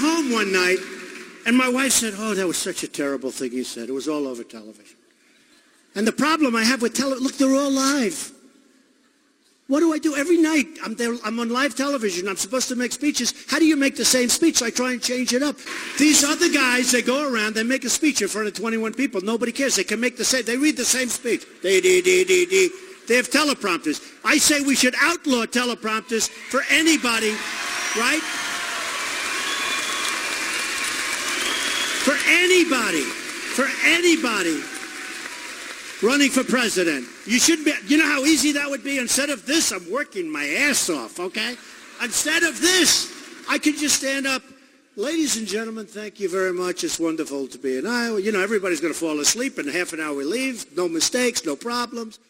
home one night, and my wife said, "Oh, that was such a terrible thing you said. It was all over television." And the problem I have with television, look, they're all live. What do I do? Every night, I'm on live television. I'm supposed to make speeches. How do you make the same speech? I try and change it up. These other guys, they go around, they make a speech in front of 21 people. Nobody cares. They can make the same, they read the same speech. They have teleprompters. I say we should outlaw teleprompters for anybody, right? For anybody running for president. You should be, you know how easy that would be? Instead of this, I'm working my ass off, okay? Instead of this, I could just stand up. Ladies and gentlemen, thank you very much. It's wonderful to be in Iowa. You know, everybody's going to fall asleep in half an hour we leave. No mistakes, no problems.